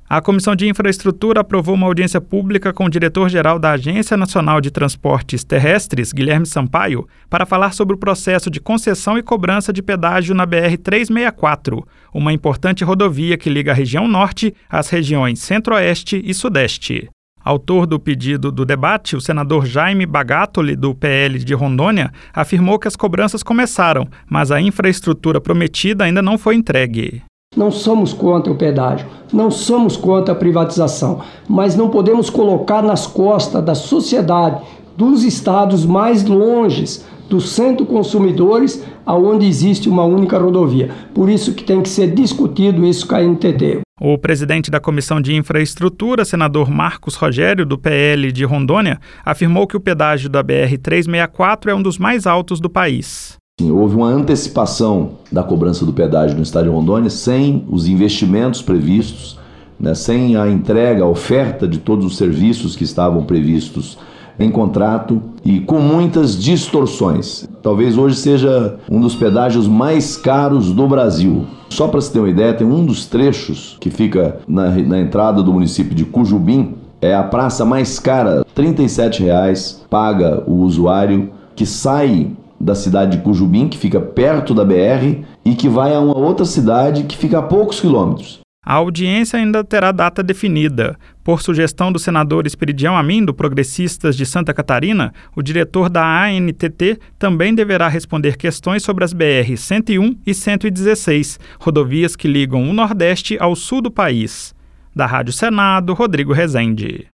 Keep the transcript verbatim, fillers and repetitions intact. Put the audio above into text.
A Comissão de Infraestrutura aprovou uma audiência pública com o diretor-geral da Agência Nacional de Transportes Terrestres, Guilherme Sampaio, para falar sobre o processo de concessão e cobrança de pedágio na B R trezentos e sessenta e quatro, uma importante rodovia que liga a região norte às regiões centro-oeste e sudeste. Autor do pedido do debate, o senador Jaime Bagatoli, do P L de Rondônia, afirmou que as cobranças começaram, mas a infraestrutura prometida ainda não foi entregue. Não somos contra o pedágio, não somos contra a privatização, mas não podemos colocar nas costas da sociedade, dos estados mais longes, dos centros consumidores, aonde existe uma única rodovia. Por isso que tem que ser discutido isso com a N T T. O presidente da Comissão de Infraestrutura, senador Marcos Rogério, do P L de Rondônia, afirmou que o pedágio da B R trezentos e sessenta e quatro é um dos mais altos do país. Sim, houve uma antecipação da cobrança do pedágio no estado de Rondônia sem os investimentos previstos, né, sem a entrega, a oferta de todos os serviços que estavam previstos em contrato e com muitas distorções. Talvez hoje seja um dos pedágios mais caros do Brasil. Só para se ter uma ideia, tem um dos trechos que fica na, na entrada do município de Cujubim, é a praça mais cara, trinta e sete reais paga o usuário que sai da cidade de Cujubim, que fica perto da B R, e que vai a uma outra cidade que fica a poucos quilômetros. A audiência ainda terá data definida. Por sugestão do senador Esperidião Amin, do Progressistas de Santa Catarina, o diretor da A N T T também deverá responder questões sobre as B R cento e um e cento e dezesseis, rodovias que ligam o Nordeste ao sul do país. Da Rádio Senado, Rodrigo Rezende.